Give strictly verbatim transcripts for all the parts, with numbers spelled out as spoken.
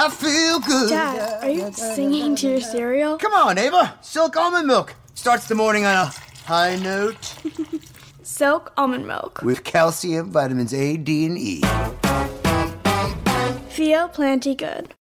I feel good. Dad, are you singing to your cereal? Come on, Ava. Silk almond milk starts the morning on a high note. Silk almond milk. With calcium, vitamins A, D, and E. Feel plenty good.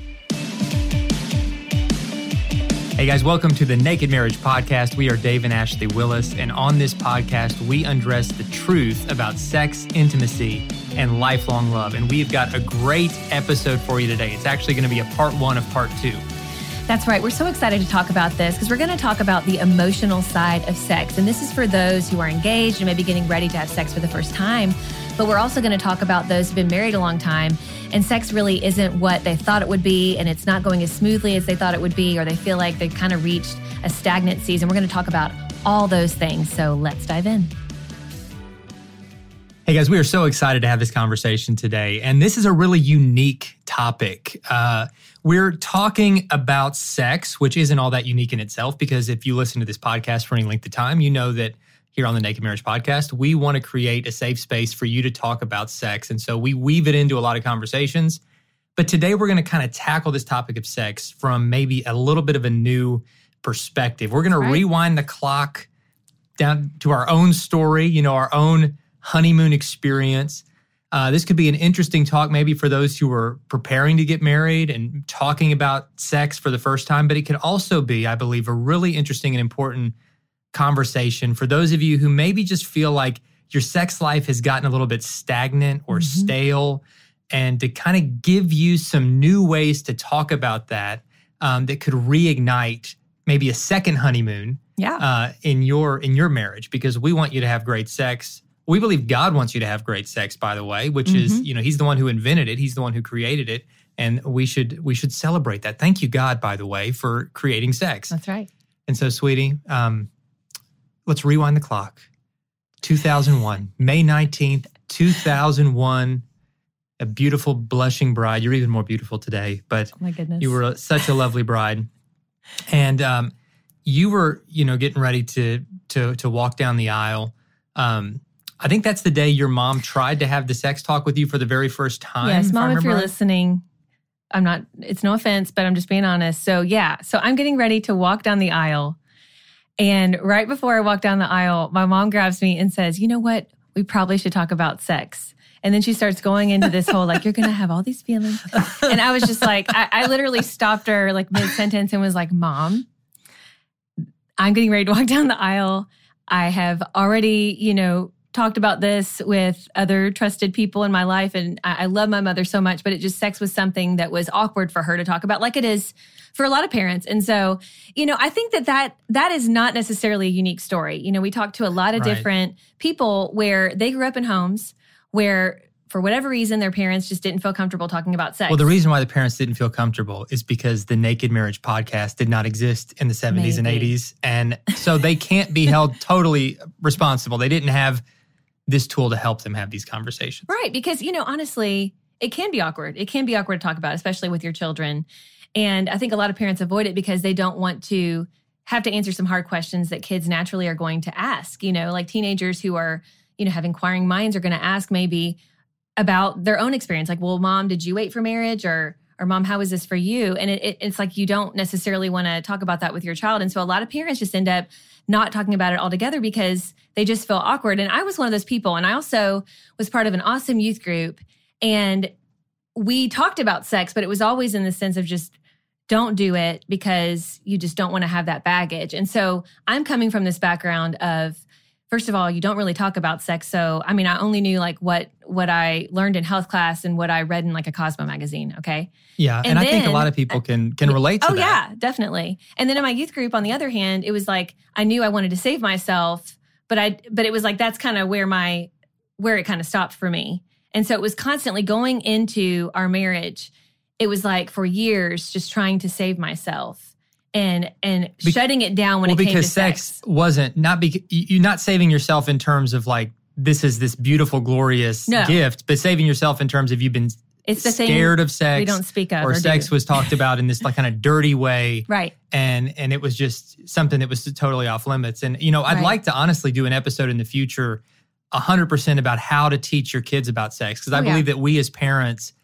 Hey guys, welcome to the Naked Marriage Podcast. We are Dave and Ashley Willis, and on this podcast, we undress the truth about sex, intimacy, and lifelong love. And we've got a great episode for you today. It's actually going to be a part one of part two. That's right. We're so excited to talk about this because we're going to talk about the emotional side of sex. And this is for those who are engaged and maybe getting ready to have sex for the first time. But we're also going to talk about those who've been married a long time and sex really isn't what they thought it would be, and it's not going as smoothly as they thought it would be, or they feel like they've kind of reached a stagnant season. We're going to talk about all those things. So let's dive in. Hey guys, we are so excited to have this conversation today. And this is a really unique topic. Uh, we're talking about sex, which isn't all that unique in itself, because if you listen to this podcast for any length of time, you know that here on the Naked Marriage Podcast, we want to create a safe space for you to talk about sex. And so we weave it into a lot of conversations. But today we're going to kind of tackle this topic of sex from maybe a little bit of a new perspective. We're going to rewind the clock down to our own story, you know, our own honeymoon experience. Uh, this could be an interesting talk maybe for those who are preparing to get married and talking about sex for the first time. But it could also be, I believe, a really interesting and important conversation for those of you who maybe just feel like your sex life has gotten a little bit stagnant or mm-hmm. stale, and to kind of give you some new ways to talk about that um, that could reignite maybe a second honeymoon yeah. uh, in your in your marriage, because we want you to have great sex. We believe God wants you to have great sex, by the way, which mm-hmm. is, you know, He's the one who invented it. He's the one who created it. And we should we should celebrate that. Thank you, God, by the way, for creating sex. That's right. And so, sweetie, um, let's rewind the clock. two thousand one, May nineteenth, two thousand one, a beautiful blushing bride. You're even more beautiful today, but oh my goodness. You were a, such a lovely bride. And um, you were, you know, getting ready to to to walk down the aisle. Um, I think that's the day your mom tried to have the sex talk with you for the very first time. Yes, Mom, if you're right. listening, I'm not, it's no offense, but I'm just being honest. So yeah, so I'm getting ready to walk down the aisle. And right before I walk down the aisle, my mom grabs me and says, you know what? We probably should talk about sex. And then she starts going into this whole, like, you're going to have all these feelings. And I was just like, I, I literally stopped her like mid-sentence and was like, Mom, I'm getting ready to walk down the aisle. I have already, you know, talked about this with other trusted people in my life. And I, I love my mother so much, but it just, sex was something that was awkward for her to talk about, like it is for a lot of parents. And so, you know, I think that that, that is not necessarily a unique story. You know, we talk to a lot of right. different people where they grew up in homes where, for whatever reason, their parents just didn't feel comfortable talking about sex. Well, the reason why the parents didn't feel comfortable is because the Naked Marriage Podcast did not exist in the seventies Maybe. and eighties. And so they can't be held totally responsible. They didn't have this tool to help them have these conversations. Right. Because, you know, honestly, it can be awkward. It can be awkward to talk about, especially with your children. And I think a lot of parents avoid it because they don't want to have to answer some hard questions that kids naturally are going to ask. You know, like teenagers who are, you know, have inquiring minds are going to ask maybe about their own experience. Like, well, Mom, did you wait for marriage? Or, or Mom, how was this for you? And it, it, it's like you don't necessarily want to talk about that with your child. And so a lot of parents just end up not talking about it altogether because they just feel awkward. And I was one of those people. And I also was part of an awesome youth group. And we talked about sex, but it was always in the sense of just don't do it because you just don't want to have that baggage. And so I'm coming from this background of, first of all, you don't really talk about sex. So, I mean, I only knew like what what I learned in health class and what I read in like a Cosmo magazine, okay? Yeah, and, and then, I think a lot of people can can relate to oh, that. Oh yeah, definitely. And then in my youth group, on the other hand, it was like I knew I wanted to save myself, but I but it was like that's kind of where my where it kind of stopped for me. And so it was constantly going into our marriage. It was like for years just trying to save myself. And and Be- shutting it down when well, it came to because sex. sex wasn't, not be, you're not saving yourself in terms of like, this is this beautiful, glorious no. gift, but saving yourself in terms of you've been it's the scared thing of sex. We don't speak of. Or, or sex do. was talked about in this like kind of dirty way. Right. And and it was just something that was totally off limits. And, you know, I'd right. like to honestly do an episode in the future one hundred percent about how to teach your kids about sex. Because I oh, believe yeah. that we as parents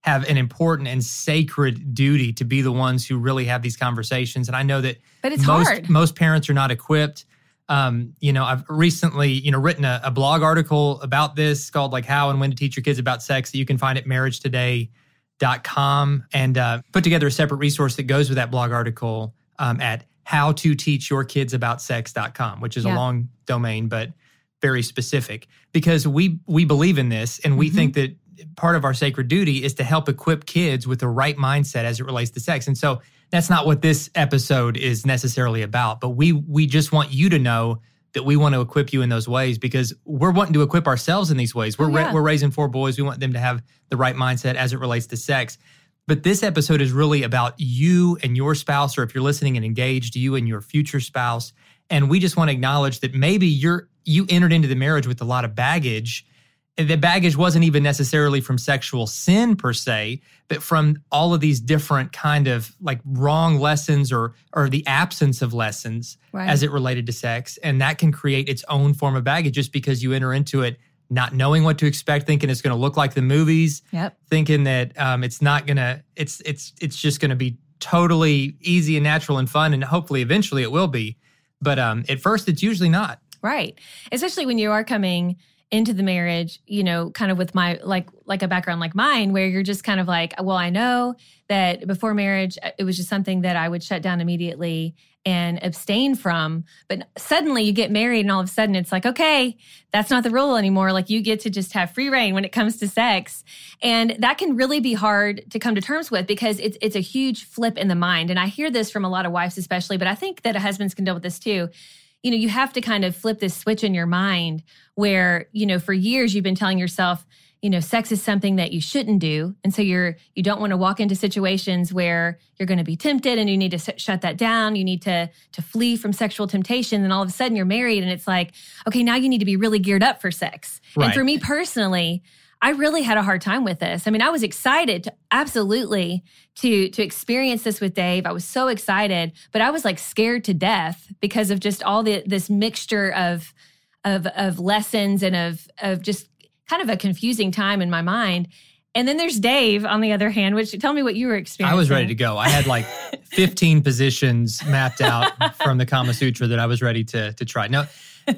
have an important and sacred duty to be the ones who really have these conversations. And I know that But it's most, hard. most parents are not equipped. Um, you know, I've recently, you know, written a, a blog article about this called like How and When to Teach Your Kids About Sex that you can find at marriage today dot com, and uh, put together a separate resource that goes with that blog article um, at how to teach your kids about sex dot com, which is Yeah. a long domain, but very specific, because we we believe in this, and we Mm-hmm. think that part of our sacred duty is to help equip kids with the right mindset as it relates to sex. And so that's not what this episode is necessarily about, but we we just want you to know that we want to equip you in those ways, because we're wanting to equip ourselves in these ways. We're Oh, ra- yeah. we're raising four boys. We want them to have the right mindset as it relates to sex. But this episode is really about you and your spouse, or if you're listening and engaged, you and your future spouse. And we just want to acknowledge that maybe you're you entered into the marriage with a lot of baggage. And the baggage wasn't even necessarily from sexual sin per se, but from all of these different kind of like wrong lessons or or the absence of lessons Right. as it related to sex. And that can create its own form of baggage just because you enter into it not knowing what to expect, thinking it's going to look like the movies, Yep. thinking that um, it's not going to, it's it's it's just going to be totally easy and natural and fun, and hopefully eventually it will be. But um, at first, it's usually not. Right. Especially when you are coming into the marriage, you know, kind of with my, like, like a background like mine, where you're just kind of like, well, I know that before marriage, it was just something that I would shut down immediately and abstain from. But suddenly you get married and all of a sudden it's like, okay, that's not the rule anymore. Like you get to just have free reign when it comes to sex. And that can really be hard to come to terms with, because it's, it's a huge flip in the mind. And I hear this from a lot of wives especially, but I think that husbands can deal with this too. You know, you have to kind of flip this switch in your mind where, you know, for years you've been telling yourself, you know, sex is something that you shouldn't do. And so you're, you don't want to walk into situations where you're going to be tempted and you need to s- shut that down. You need to, to flee from sexual temptation. And all of a sudden you're married and it's like, okay, now you need to be really geared up for sex. Right. And for me personally, I really had a hard time with this. I mean, I was excited to absolutely to to experience this with Dave. I was so excited, but I was like scared to death because of just all the this mixture of of of lessons and of of just kind of a confusing time in my mind. And then there's Dave on the other hand, which tell me what you were experiencing. I was ready to go. I had like fifteen positions mapped out from the Kama Sutra that I was ready to to try. No,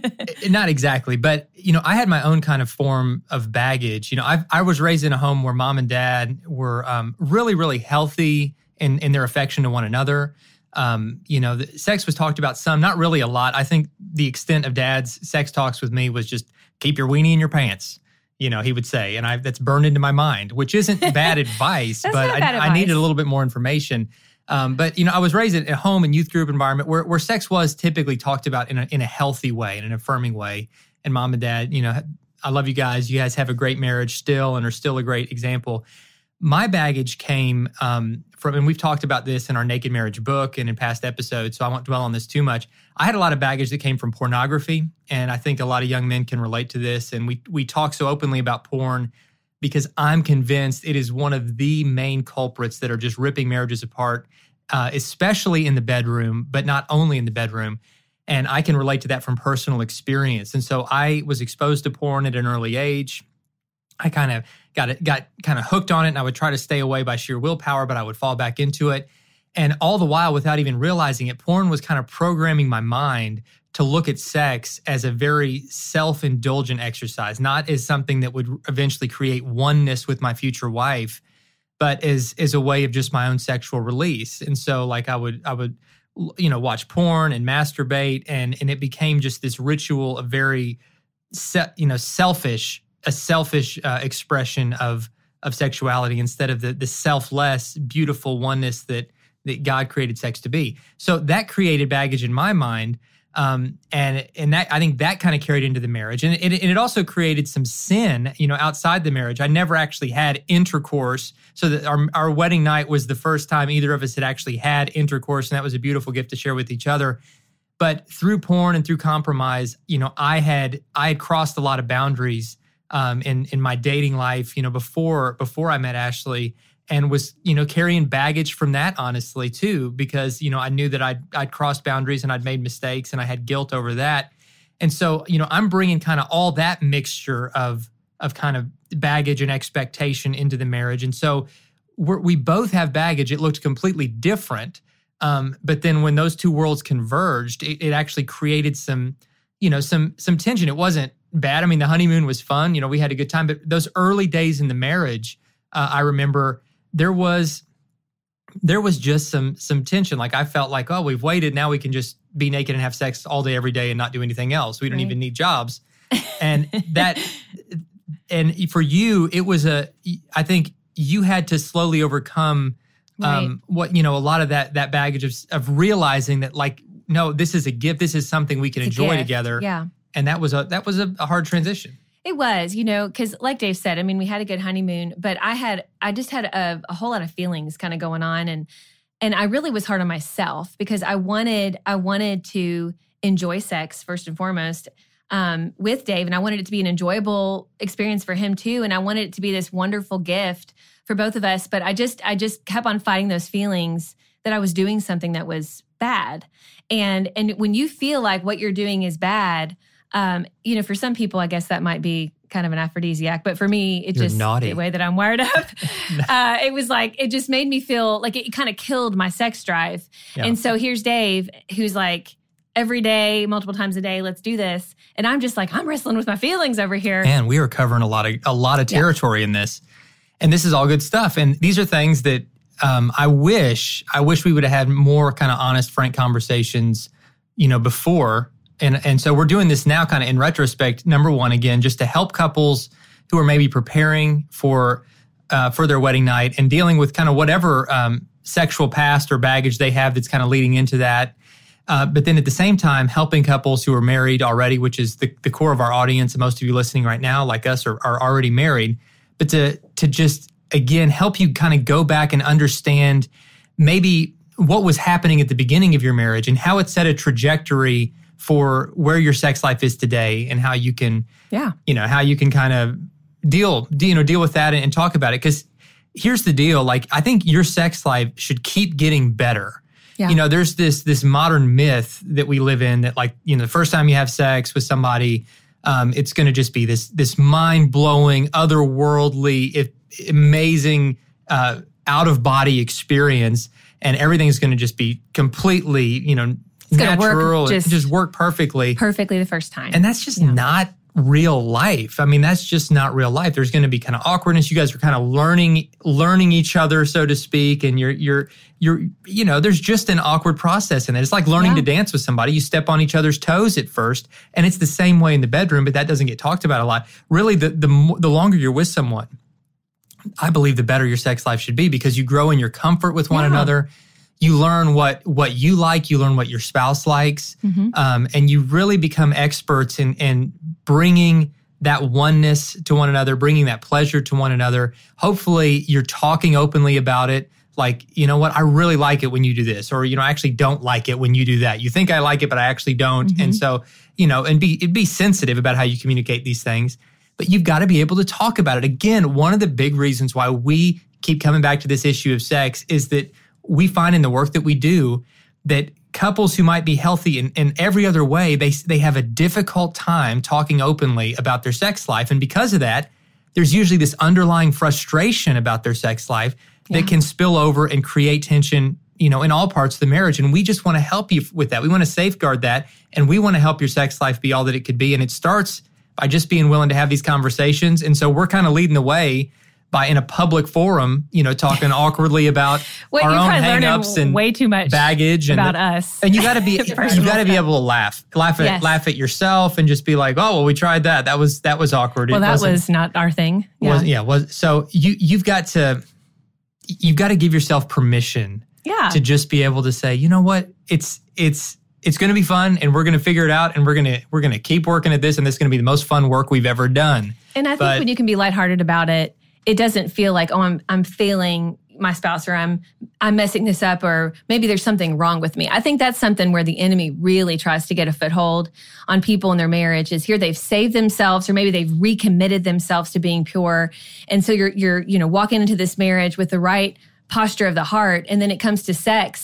not exactly, but you know, I had my own kind of form of baggage. You know, I I was raised in a home where mom and dad were um, really, really healthy in in their affection to one another. Um, you know, the sex was talked about some, not really a lot. I think the extent of dad's sex talks with me was just keep your weenie in your pants. You know, he would say, and I that's burned into my mind, which isn't bad advice, That's but not I, bad I needed advice. a little bit more information. Um, but, you know, I was raised in a home and youth group environment where, where sex was typically talked about in a, in a healthy way, in an affirming way. And mom and dad, you know, I love you guys. You guys have a great marriage still and are still a great example. My baggage came um, from, and we've talked about this in our Naked Marriage book and in past episodes, so I won't dwell on this too much. I had a lot of baggage that came from pornography, and I think a lot of young men can relate to this. And we we talk so openly about porn because I'm convinced it is one of the main culprits that are just ripping marriages apart, uh, especially in the bedroom, but not only in the bedroom. And I can relate to that from personal experience. And so I was exposed to porn at an early age. I kind of got it, got kind of hooked on it, and I would try to stay away by sheer willpower, but I would fall back into it. And all the while, without even realizing it, porn was kind of programming my mind to look at sex as a very self-indulgent exercise, not as something that would eventually create oneness with my future wife, but as as a way of just my own sexual release. And so, like, I would I would you know watch porn and masturbate, and and it became just this ritual of very se- you know selfish. a selfish uh, expression of of sexuality instead of the the selfless, beautiful oneness that that God created sex to be. So that created baggage in my mind, um, and and that I think that kind of carried into the marriage, and it, and it also created some sin, you know, outside the marriage. I never actually had intercourse, so that our our wedding night was the first time either of us had actually had intercourse, and that was a beautiful gift to share with each other. But through porn and through compromise, you know, I had I had crossed a lot of boundaries. Um, in in my dating life, you know, before before I met Ashley, and was you know carrying baggage from that honestly too, because you know I knew that I'd I'd crossed boundaries and I'd made mistakes and I had guilt over that, and so you know I'm bringing kind of all that mixture of of kind of baggage and expectation into the marriage. And so we're, we both have baggage. It looked completely different. Um, but then when those two worlds converged, it, it actually created some, you know, some some tension. It wasn't bad. I mean, the honeymoon was fun. You know, we had a good time. But those early days in the marriage, uh, I remember there was there was just some some tension. Like I felt like, oh, we've waited. Now we can just be naked and have sex all day, every day, and not do anything else. We don't Right. even need jobs. And that, and for you, it was a. I think you had to slowly overcome. Um, Right. what, you know, a lot of that, that baggage of, of realizing that like, no, this is a gift. This is something we can It's a enjoy gift. together. Yeah. And that was a, that was a, a hard transition. It was, you know, because like Dave said, I mean, we had a good honeymoon, but I had, I just had a, a whole lot of feelings kind of going on. And, and I really was hard on myself because I wanted, I wanted to enjoy sex first and foremost um, with Dave. And I wanted it to be an enjoyable experience for him too. And I wanted it to be this wonderful gift for both of us. But I just, I just kept on fighting those feelings that I was doing something that was bad. And, and when you feel like what you're doing is bad, um, you know, for some people, I guess that might be kind of an aphrodisiac, but for me, it You're just, naughty. the way that I'm wired up, uh, it was like, it just made me feel like it kind of killed my sex drive. Yeah. And so here's Dave, who's like, every day, multiple times a day, let's do this. And I'm just like, I'm wrestling with my feelings over here. Man, we are covering a lot of, a lot of territory in this. And this is all good stuff. And these are things that um, I wish, I wish we would have had more kind of honest, frank conversations, you know, before. And and so we're doing this now kind of in retrospect, number one, again, just to help couples who are maybe preparing for uh, for their wedding night and dealing with kind of whatever um, sexual past or baggage they have that's kind of leading into that. Uh, but then at the same time, helping couples who are married already, which is the, the core of our audience. And most of you listening right now, like us, are, are already married. But to to just, again, help you kind of go back and understand maybe what was happening at the beginning of your marriage and how it set a trajectory for where your sex life is today and how you can, Yeah. you know, how you can kind of deal, you know, deal with that and, and talk about it. Because here's the deal. Like, I think your sex life should keep getting better. Yeah. You know, there's this this modern myth that we live in that, like, you know, the first time you have sex with somebody, um, it's going to just be this this mind-blowing, otherworldly, if, amazing, uh, out-of-body experience, and everything's going to just be completely, you know, gonna work natural, just- just, just work perfectly. Perfectly the first time. And that's just Yeah. not real life. I mean, that's just not real life. There's going to be kind of awkwardness. You guys are kind of learning, learning each other, so to speak. And you're, you're, you're, you know, there's just an awkward process in it. It's like learning Yeah. to dance with somebody. You step on each other's toes at first, and it's the same way in the bedroom, but that doesn't get talked about a lot. Really, the, the, mo- the longer you're with someone, I believe the better your sex life should be, because you grow in your comfort with one Yeah. another. You learn what what you like. You learn what your spouse likes, Mhm. um, and you really become experts in in bringing that oneness to one another, bringing that pleasure to one another. Hopefully, you're talking openly about it. Like, you know what, I really like it when you do this, or, you know, I actually don't like it when you do that. You think I like it, but I actually don't. Mhm. And so, you know, and be be sensitive about how you communicate these things. But you've got to be able to talk about it. Again, one of the big reasons why we keep coming back to this issue of sex is that we find in the work that we do that couples who might be healthy in, in every other way, they they have a difficult time talking openly about their sex life. And because of that, there's usually this underlying frustration about their sex life that Yeah. can spill over and create tension, you know, in all parts of the marriage. And we just want to help you with that. We want to safeguard that. And we want to help your sex life be all that it could be. And it starts by just being willing to have these conversations. And so we're kind of leading the way by, in a public forum, you know, talking awkwardly about Well, our you're own probably learning hang-ups and way too much baggage and about the- us. And you got to be, you Personal got to be stuff. able to laugh, laugh at, Yes. laugh at yourself, and just be like, oh, well, we tried that. That was that was awkward. Well, It that wasn't- was not our thing. Yeah. was yeah was so you you've got to you've got to give yourself permission yeah. to just be able to say, you know what, it's it's it's going to be fun, and we're going to figure it out, and we're going to we're going to keep working at this, and this is going to be the most fun work we've ever done. And I think But- when you can be lighthearted about it, it doesn't feel like, oh, I'm I'm failing my spouse, or I'm I'm messing this up, or maybe there's something wrong with me. I think that's something where the enemy really tries to get a foothold on people in their marriage. Is here they've saved themselves, or maybe they've recommitted themselves to being pure, and so you're you're you know walking into this marriage with the right posture of the heart, and then it comes to sex,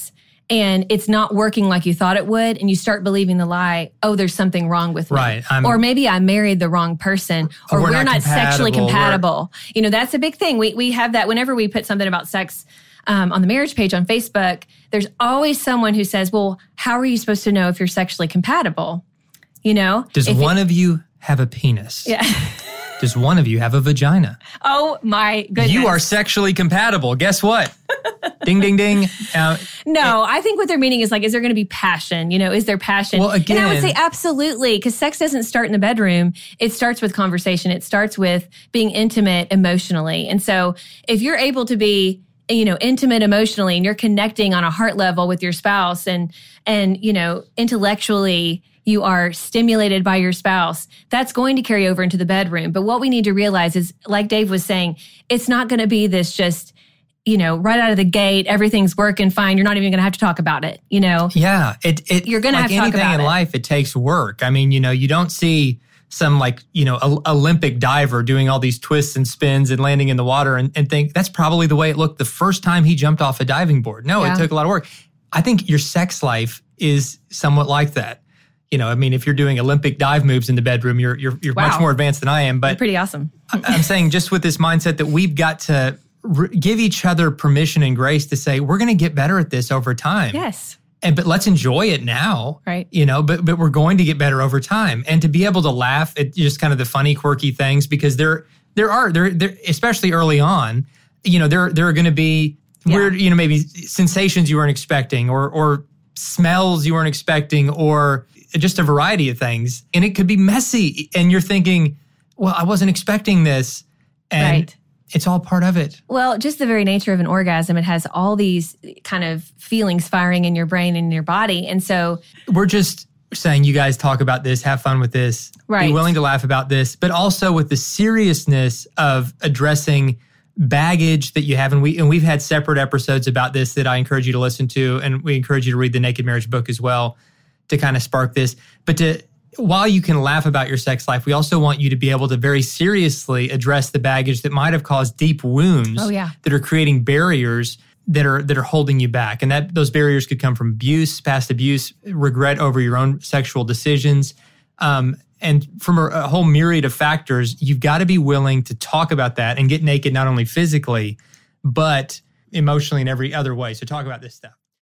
and it's not working like you thought it would, and you start believing the lie, oh, there's something wrong with me. Right. I'm, or maybe I married the wrong person, or, or we're we're, not not, sexually compatible. compatible. You know, that's a big thing. We we have that whenever we put something about sex um, on the marriage page on Facebook, there's always someone who says, well, how are you supposed to know if you're sexually compatible? You know? Does if one it, of you have a penis? Yeah. Does one of you have a vagina? Oh, my goodness. You are sexually compatible. Guess what? Ding, ding, ding. Uh, no, I think what they're meaning is like, is there going to be passion? You know, is there passion? Well, again, and I would say absolutely, because sex doesn't start in the bedroom. It starts with conversation. It starts with being intimate emotionally. And so if you're able to be, you know, intimate emotionally and you're connecting on a heart level with your spouse and, and, you know, intellectually, you are stimulated by your spouse, that's going to carry over into the bedroom. But what we need to realize is, like Dave was saying, it's not going to be this just, you know, right out of the gate, everything's working fine. You're not even going to have to talk about it, you know? Yeah. It, it, You're going to like have to talk anything about in it. life, it takes work. I mean, you know, you don't see some like, you know, a, Olympic diver doing all these twists and spins and landing in the water and, and think that's probably the way it looked the first time he jumped off a diving board. No, Yeah. it took a lot of work. I think your sex life is somewhat like that. You know, I mean, if you're doing Olympic dive moves in the bedroom, you're you're, you're Wow. much more advanced than I am. But Pretty awesome. I'm saying just with this mindset that we've got to re- give each other permission and grace to say, we're going to get better at this over time. Yes. And but let's enjoy it now. Right. You know, but but we're going to get better over time. And to be able to laugh at just kind of the funny, quirky things, because there there are there there especially early on, you know, there there are going to be Yeah. weird, you know, maybe sensations you weren't expecting or or smells you weren't expecting or just a variety of things. And it could be messy. And you're thinking, well, I wasn't expecting this. And Right. it's all part of it. Well, just the very nature of an orgasm, it has all these kind of feelings firing in your brain and in your body. And so, We're just saying, you guys talk about this, have fun with this, Right. be willing to laugh about this, but also with the seriousness of addressing baggage that you have. And, we, and we've had separate episodes about this that I encourage you to listen to. And we encourage you to read the Naked Marriage book as well to kind of spark this. But to while you can laugh about your sex life, we also want you to be able to very seriously address the baggage that might have caused deep wounds Oh, yeah. that are creating barriers that are that are holding you back. And that those barriers could come from abuse, past abuse, regret over your own sexual decisions, um, and from a, a whole myriad of factors. You've got to be willing to talk about that and get naked, not only physically, but emotionally in every other way. So talk about this stuff.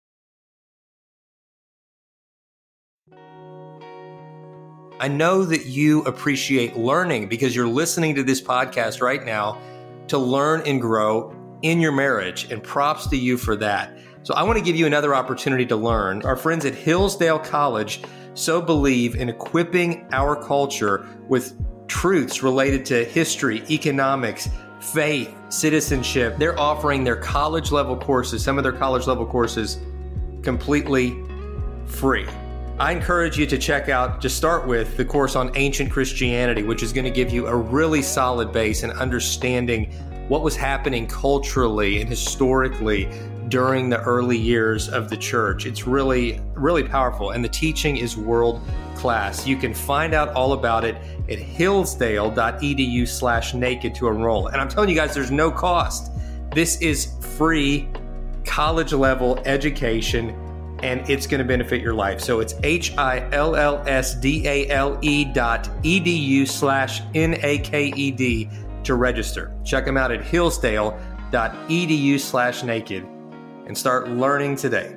I know that you appreciate learning because you're listening to this podcast right now to learn and grow in your marriage, and props to you for that. So I want to give you another opportunity to learn. Our friends at Hillsdale College so believe in equipping our culture with truths related to history, economics, faith, citizenship. They're offering their college level courses, some of their college level courses, completely free. I encourage you to check out, to start with, the course on ancient Christianity, which is going to give you a really solid base in understanding what was happening culturally and historically during the early years of the church. It's really, really powerful, and the teaching is world class. You can find out all about it at hillsdale.edu slash naked to enroll. And I'm telling you guys, there's no cost. This is free college level education, and it's going to benefit your life. So it's H-I-L-L-S-D-A-L-E dot E-D-U slash N-A-K-E-D to register. Check them out at hillsdale.edu slash naked and start learning today.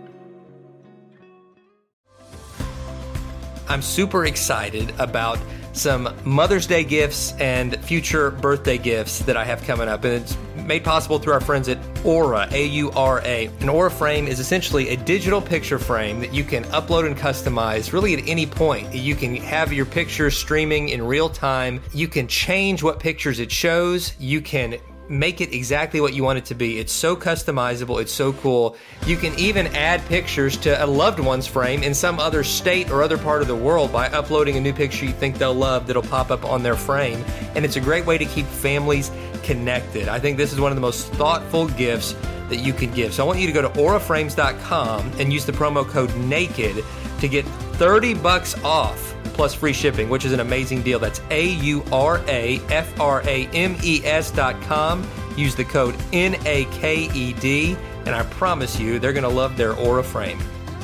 I'm super excited about some Mother's Day gifts and future birthday gifts that I have coming up. And it's made possible through our friends at Aura, A U R A. An Aura frame is essentially a digital picture frame that you can upload and customize really at any point. You can have your pictures streaming in real time. You can change what pictures it shows. You can make it exactly what you want it to be. It's so customizable. It's so cool. You can even add pictures to a loved one's frame in some other state or other part of the world by uploading a new picture you think they'll love that'll pop up on their frame. And it's a great way to keep families connected. I think this is one of the most thoughtful gifts that you can give. So I want you to go to aura frames dot com and use the promo code NAKED to get thirty bucks off plus free shipping, which is an amazing deal. That's A U R A F R A M E S dot com. Use the code N A K E D and I promise you they're going to love their Aura frame.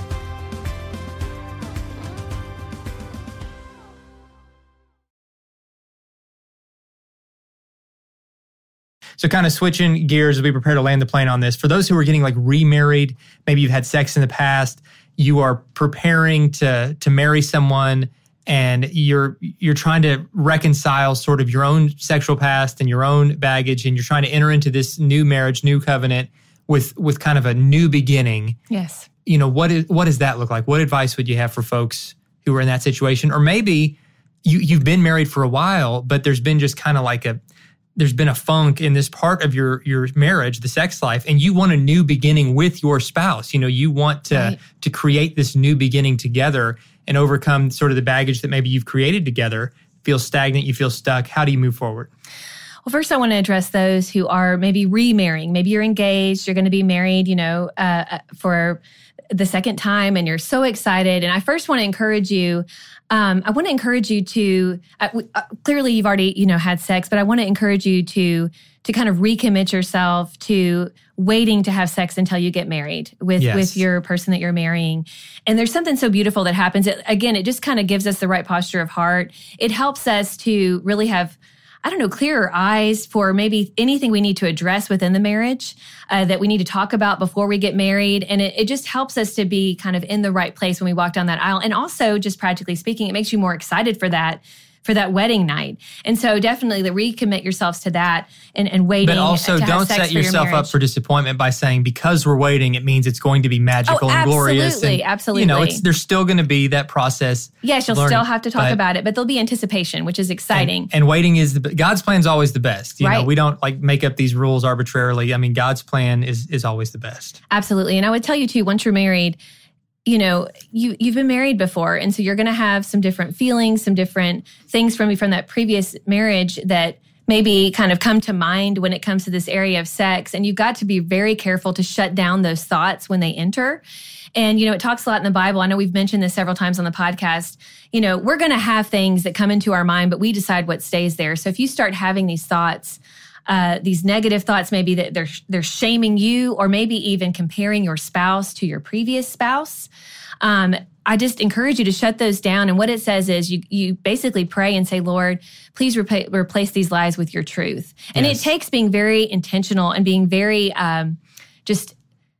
So kind of switching gears as we prepare to land the plane on this, for those who are getting like remarried, maybe you've had sex in the past, you are preparing to to marry someone, and you're you're trying to reconcile sort of your own sexual past and your own baggage, and you're trying to enter into this new marriage, new covenant with with kind of a new beginning. Yes. You know, what is what does that look like? What advice would you have for folks who are in that situation? Or maybe you you've been married for a while, but there's been just kind of like a there's been a funk in this part of your your marriage, the sex life, and you want a new beginning with your spouse. You know, you want to Right. to create this new beginning together and overcome sort of the baggage that maybe you've created together. Feel stagnant, you feel stuck. How do you move forward? Well, first I want to address those who are maybe remarrying. Maybe you're engaged, you're going to be married, you know, uh, for the second time, and you're so excited. And I first want to encourage you. Um, I want to encourage you to, uh, uh, clearly you've already, you know, had sex, but I want to encourage you to, to kind of recommit yourself to waiting to have sex until you get married with, Yes. with your person that you're marrying. And there's something so beautiful that happens. It, again, it just kind of gives us the right posture of heart. It helps us to really have, I don't know, clearer eyes for maybe anything we need to address within the marriage uh, that we need to talk about before we get married. And it, it just helps us to be kind of in the right place when we walk down that aisle. And also, just practically speaking, it makes you more excited for that, for that wedding night. And so definitely recommit yourselves to that and, and waiting. But also, to have don't sex set for your yourself up marriage. for disappointment by saying, because we're waiting, it means it's going to be magical Oh, and glorious. absolutely, And, absolutely. You know, it's, there's still going to be that process. Yes, you'll learning, still have to talk but- about it, but there'll be anticipation, which is exciting. And, and waiting is the God's plan is always the best. You know, Right. we don't like make up these rules arbitrarily. I mean, God's plan is is always the best. Absolutely. And I would tell you too, once you're married, you know, you, you've been married before. And so you're going to have some different feelings, some different things from, from that previous marriage that maybe kind of come to mind when it comes to this area of sex. And you've got to be very careful to shut down those thoughts when they enter. And, you know, it talks a lot in the Bible. I know we've mentioned this several times on the podcast. You know, we're going to have things that come into our mind, but we decide what stays there. So if you start having these thoughts, Uh, these negative thoughts, maybe that they're they're shaming you, or maybe even comparing your spouse to your previous spouse. Um, I just encourage you to shut those down. And what it says is you you basically pray and say, Lord, please repa- replace these lies with your truth. And Yes. it takes being very intentional and being very um, just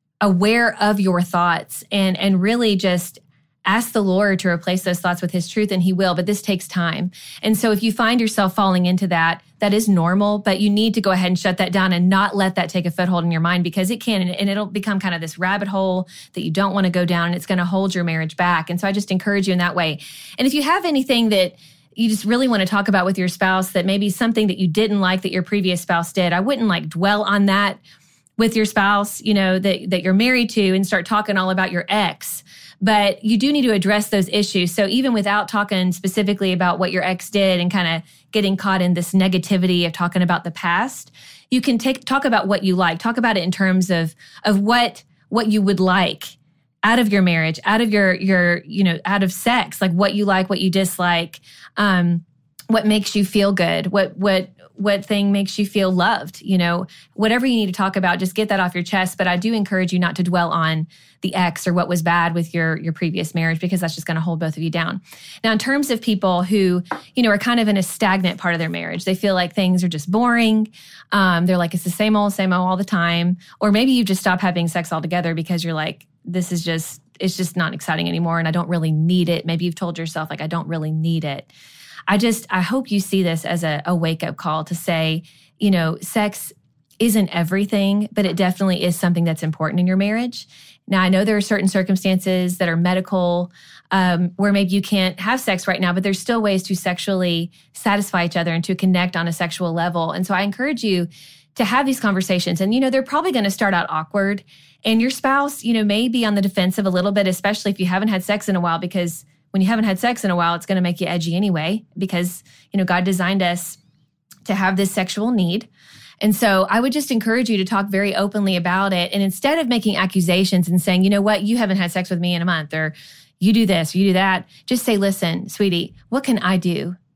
aware of your thoughts and and really just ask the Lord to replace those thoughts with his truth, and he will, but this takes time. And so if you find yourself falling into that, that is normal, but you need to go ahead and shut that down and not let that take a foothold in your mind, because it can, and it'll become kind of this rabbit hole that you don't want to go down, and it's going to hold your marriage back. And so I just encourage you in that way. And if you have anything that you just really want to talk about with your spouse, that maybe something that you didn't like that your previous spouse did, I wouldn't like dwell on that with your spouse, you know, that, that you're married to, and start talking all about your ex. But you do need to address those issues. So even without talking specifically about what your ex did and kind of getting caught in this negativity of talking about the past, you can take talk about what you like. Talk about it in terms of of what what you would like out of your marriage, out of your your you know out of sex, like what you like, what you dislike, um, what makes you feel good, what what what thing makes you feel loved, you know, whatever you need to talk about, just get that off your chest. But I do encourage you not to dwell on the ex or what was bad with your, your previous marriage, because that's just going to hold both of you down. Now, in terms of people who, you know, are kind of in a stagnant part of their marriage, they feel like things are just boring. Um, they're like, it's the same old, same old all the time. Or maybe you've just stopped having sex altogether because you're like, this is just, it's just not exciting anymore, and I don't really need it. Maybe you've told yourself, like, I don't really need it. I just, I hope you see this as a, a wake-up call to say, you know, sex isn't everything, but it definitely is something that's important in your marriage. Now, I know there are certain circumstances that are medical, um, where maybe you can't have sex right now, but there's still ways to sexually satisfy each other and to connect on a sexual level. And so I encourage you to have these conversations. And, you know, they're probably going to start out awkward. And your spouse, you know, may be on the defensive a little bit, especially if you haven't had sex in a while, because when you haven't had sex in a while, it's going to make you edgy anyway, because, you know, God designed us to have this sexual need. And so I would just encourage you to talk very openly about it. And instead of making accusations and saying, you know what, you haven't had sex with me in a month, or you do this, or you do that, just say, listen, sweetie, what can I do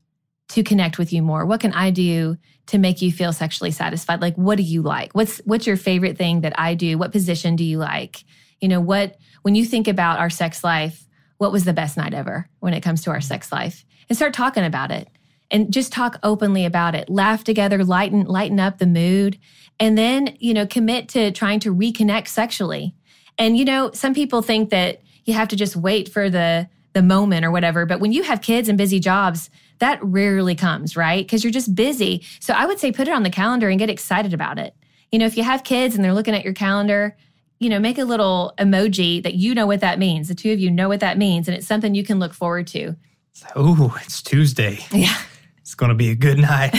to connect with you more? What can I do to make you feel sexually satisfied? Like, what do you like? What's what's your favorite thing that I do? What position do you like? You know, what when you think about our sex life, what was the best night ever when it comes to our sex life? And start talking about it. And just talk openly about it. Laugh together, lighten lighten up the mood, and then, you know, commit to trying to reconnect sexually. And, you know, some people think that you have to just wait for the the moment or whatever. But when you have kids and busy jobs, that rarely comes, right? Because you're just busy. So I would say put it on the calendar and get excited about it. You know, if you have kids and they're looking at your calendar, you know, make a little emoji that you know what that means. The two of you know what that means. And it's something you can look forward to. Oh, it's Tuesday. Yeah. It's going to be a good night.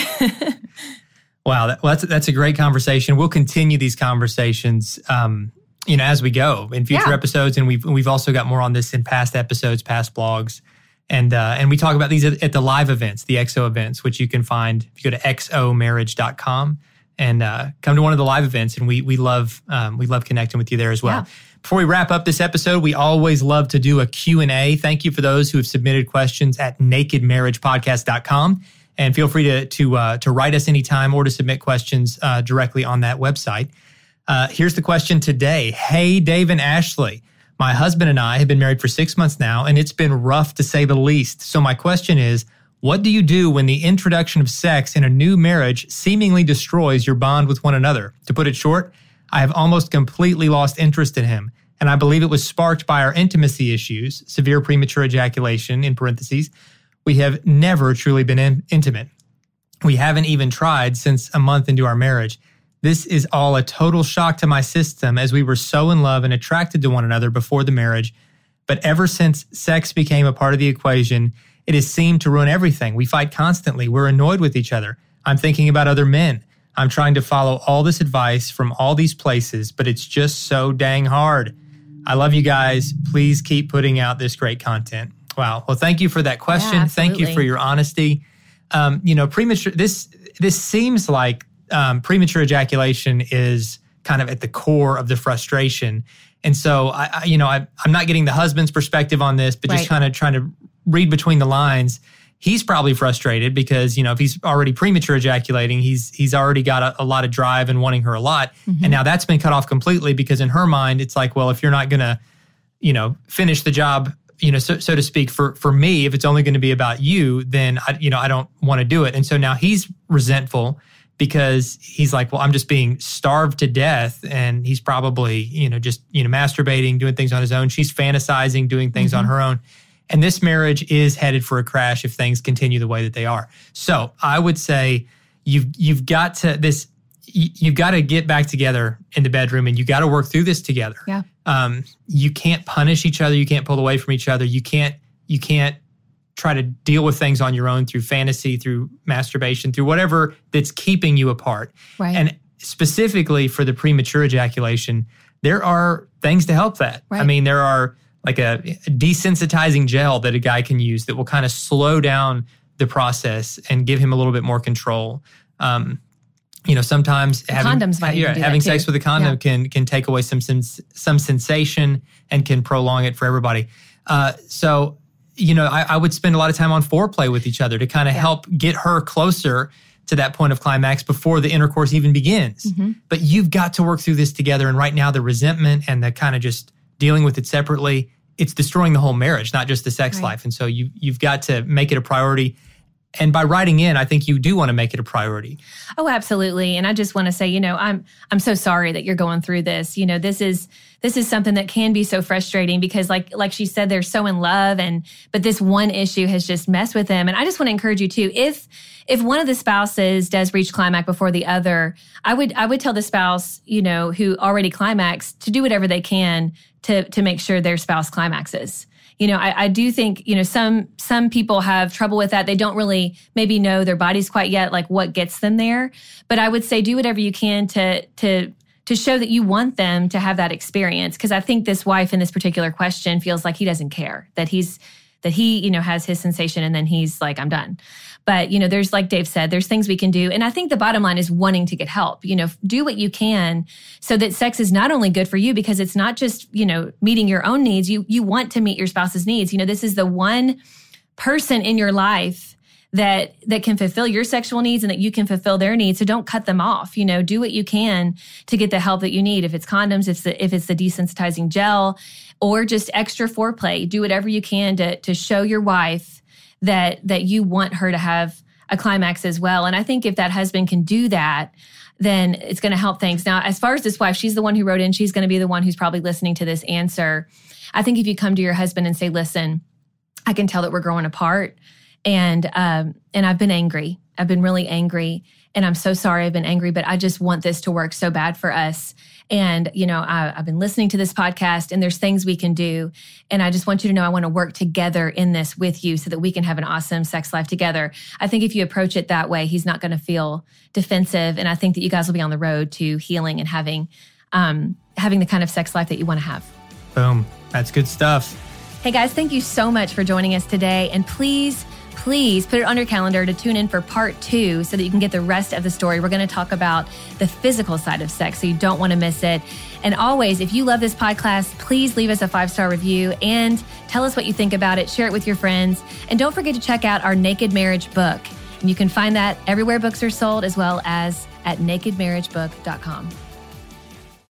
Wow, that, well, that's that's a great conversation. We'll continue these conversations, um, you know, as we go in future Yeah. episodes, and we've we've also got more on this in past episodes, past blogs, and uh, and we talk about these at, at the live events, the X O events, which you can find if you go to x o marriage dot com and uh, come to one of the live events, and we we love um, we love connecting with you there as well. Yeah. Before we wrap up this episode, we always love to do a Q and A. Thank you for those who have submitted questions at naked marriage podcast dot com. And feel free to to uh, to write us anytime or to submit questions uh, directly on that website. Uh, here's the question today. Hey, Dave and Ashley, my husband and I have been married for six months now, and it's been rough to say the least. So my question is, what do you do when the introduction of sex in a new marriage seemingly destroys your bond with one another? To put it short, I have almost completely lost interest in him, and I believe it was sparked by our intimacy issues, severe premature ejaculation, in parentheses. We have never truly been in- intimate. We haven't even tried since a month into our marriage. This is all a total shock to my system, as we were so in love and attracted to one another before the marriage. But ever since sex became a part of the equation, it has seemed to ruin everything. We fight constantly. We're annoyed with each other. I'm thinking about other men. I'm trying to follow all this advice from all these places, but it's just so dang hard. I love you guys. Please keep putting out this great content. Wow. Well, thank you for that question. Yeah, thank you absolutely. for your honesty. Um, you know, premature, this, this seems like um, premature ejaculation is kind of at the core of the frustration. And so, I, I you know, I, I'm not getting the husband's perspective on this, but just Right. kind of trying to read between the lines. He's probably frustrated because, you know, if he's already premature ejaculating, he's he's already got a, a lot of drive and wanting her a lot. Mm-hmm. And now that's been cut off completely because in her mind, it's like, well, if you're not going to, you know, finish the job, you know, so, so to speak, for, for me, if it's only going to be about you, then, I, you know, I don't want to do it. And so now he's resentful because he's like, well, I'm just being starved to death. And he's probably, you know, just, you know, masturbating, doing things on his own. She's fantasizing, doing things Mm-hmm. on her own. And this marriage is headed for a crash if things continue the way that they are. So I would say you've, you've got to this, you've got to get back together in the bedroom and you got to work through this together. Yeah. Um, you can't punish each other. You can't pull away from each other. You can't, you can't try to deal with things on your own through fantasy, through masturbation, through whatever that's keeping you apart. Right. And specifically for the premature ejaculation, there are things to help that. Right. I mean, there are like a desensitizing gel that a guy can use that will kind of slow down the process and give him a little bit more control. Um, you know, sometimes having, condoms might yeah, even do having that sex too. with a condom Yeah. can can take away some sens- some sensation and can prolong it for everybody. Uh, so, you know, I, I would spend a lot of time on foreplay with each other to kind of Yeah. help get her closer to that point of climax before the intercourse even begins. Mm-hmm. But you've got to work through this together. And right now, the resentment and the kind of just dealing with it separately, it's destroying the whole marriage, not just the sex Right. life. And so you you've got to make it a priority. And by writing in, I think you do want to make it a priority. Oh, absolutely. And I just want to say, you know, I'm I'm so sorry that you're going through this. You know, this is this is something that can be so frustrating because like like she said, they're so in love and but this one issue has just messed with them. And I just want to encourage you too, if if one of the spouses does reach climax before the other, I would I would tell the spouse, you know, who already climaxed to do whatever they can to to make sure their spouse climaxes. You know, I, I do think, you know, some some people have trouble with that. They don't really maybe know their bodies quite yet, like what gets them there. But I would say do whatever you can to to to show that you want them to have that experience. Because I think this wife in this particular question feels like he doesn't care, that he's that he, you know, has his sensation and then he's like, I'm done. But, you know, there's, like Dave said, there's things we can do. And I think the bottom line is wanting to get help. You know, do what you can so that sex is not only good for you because it's not just, you know, meeting your own needs. You you want to meet your spouse's needs. You know, this is the one person in your life that that can fulfill your sexual needs and that you can fulfill their needs. So don't cut them off. You know, do what you can to get the help that you need. If it's condoms, if it's the, if it's the desensitizing gel, or just extra foreplay, do whatever you can to to show your wife that that you want her to have a climax as well. And I think if that husband can do that, then it's going to help things. Now, as far as this wife, she's the one who wrote in. She's going to be the one who's probably listening to this answer. I think if you come to your husband and say, listen, I can tell that we're growing apart. And um, and I've been angry. I've been really angry. And I'm so sorry I've been angry, but I just want this to work so bad for us. And, you know, I, I've been listening to this podcast and there's things we can do. And I just want you to know I want to work together in this with you so that we can have an awesome sex life together. I think if you approach it that way, he's not going to feel defensive. And I think that you guys will be on the road to healing and having um, having the kind of sex life that you want to have. Boom. That's good stuff. Hey guys, thank you so much for joining us today. And please, please put it on your calendar to tune in for part two so that you can get the rest of the story. We're going to talk about the physical side of sex, so you don't want to miss it. And always, if you love this podcast, please leave us a five-star review and tell us what you think about it. Share it with your friends. And don't forget to check out our Naked Marriage book. And you can find that everywhere books are sold, as well as at naked marriage book dot com.